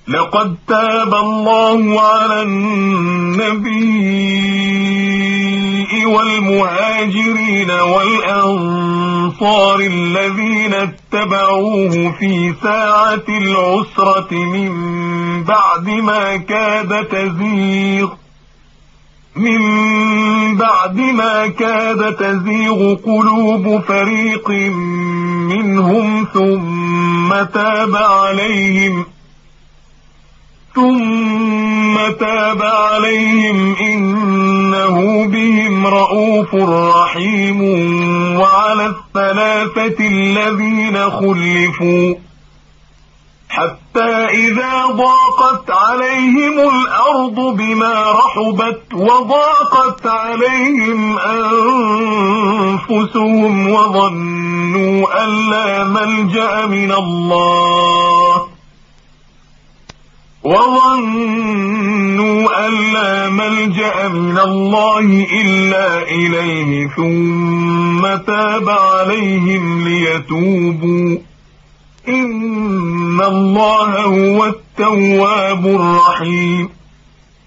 لقد تاب الله على النبي والمهاجرين والأنصار الذين اتبعوه في ساعة العسرة من بعد ما كاد تزيغ قلوب فريق منهم ثم تاب عليهم إنه بهم رءوف رحيم. وعلى الثلاثة الذين خلفوا حتى إذا ضاقت عليهم الأرض بما رحبت وضاقت عليهم أنفسهم وظنوا أن لا ملجأ من الله إلا إليه ثم تاب عليهم ليتوبوا إن الله هو التواب الرحيم.